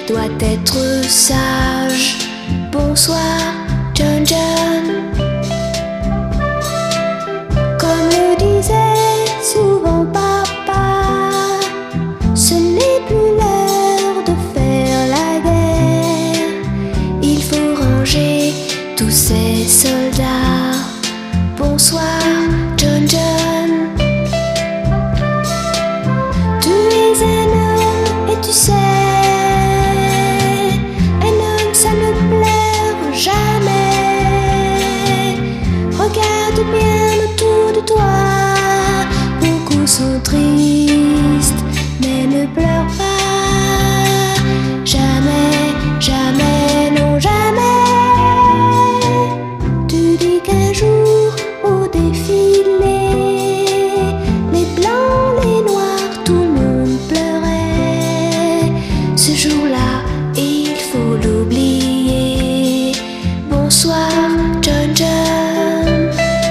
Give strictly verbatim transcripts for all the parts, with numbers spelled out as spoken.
doit être sage. Bonsoir, John John. Comme le disait souvent papa, ce n'est plus l'heure de faire la guerre. Il faut ranger tous ces soldats. Bonsoir, John John. Tu es un homme et tu sais, un homme ça ne pleure jamais. Regarde bien autour de toi, beaucoup sont tristes, mais ne pleure pas. Jamais, jamais, non jamais. Tu dis qu'un jour au défilé, les blancs, les noirs, tout le monde pleurait. Ce jour-là, il faut l'oublier. Bonsoir, John John.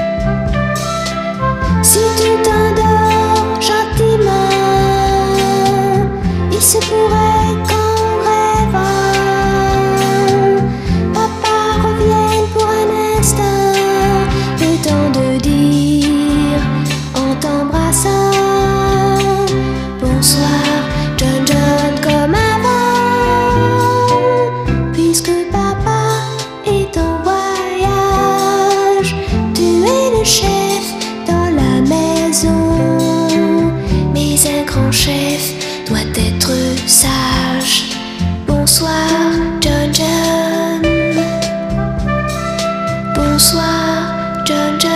Si tu t'endors gentiment, il se pourrait qu'en rêvant, papa revienne pour un instant, le temps de dire en t'embrassant: bonsoir, John John, comme avant. Puisque papa est en voyage, tu es le chef dans la maison. Mais un grand chef doit être sage. Bonsoir, John John. Bonsoir, John John.